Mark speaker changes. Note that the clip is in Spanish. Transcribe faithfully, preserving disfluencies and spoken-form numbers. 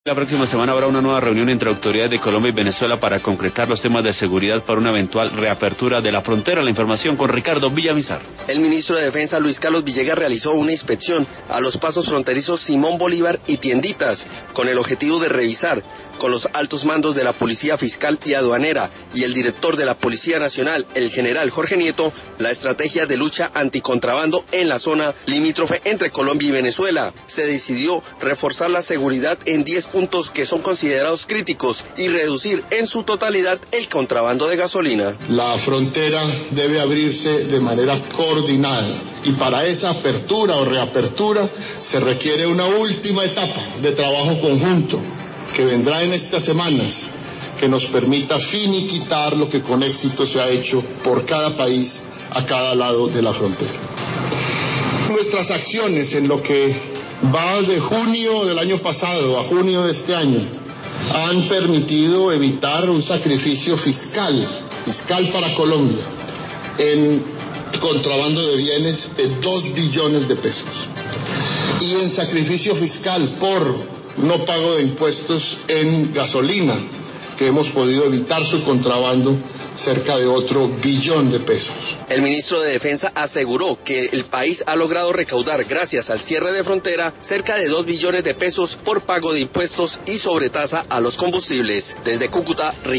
Speaker 1: La próxima semana habrá una nueva reunión entre autoridades de Colombia y Venezuela para concretar los temas de seguridad para una eventual reapertura de la frontera. La información con Ricardo Villamizar.
Speaker 2: El ministro de Defensa, Luis Carlos Villegas, realizó una inspección a los pasos fronterizos Simón Bolívar y Tienditas, con el objetivo de revisar con los altos mandos de la Policía Fiscal y Aduanera y el director de la Policía Nacional, el general Jorge Nieto, la estrategia de lucha anticontrabando en la zona limítrofe entre Colombia y Venezuela. Se decidió reforzar la seguridad en diez puntos que son considerados críticos y reducir en su totalidad el contrabando de gasolina.
Speaker 3: La frontera debe abrirse de manera coordinada y para esa apertura o reapertura se requiere una última etapa de trabajo conjunto que vendrá en estas semanas, que nos permita finiquitar lo que con éxito se ha hecho por cada país a cada lado de la frontera. Nuestras acciones en lo que va de junio del año pasado a junio de este año han permitido evitar un sacrificio fiscal, fiscal para Colombia, en contrabando de bienes de dos billones de pesos y en sacrificio fiscal por no pago de impuestos en gasolina, que hemos podido evitar su contrabando cerca de otro billón de pesos.
Speaker 2: El ministro de Defensa aseguró que el país ha logrado recaudar, gracias al cierre de frontera, cerca de dos billones de pesos por pago de impuestos y sobretasa a los combustibles. Desde Cúcuta, Ricardo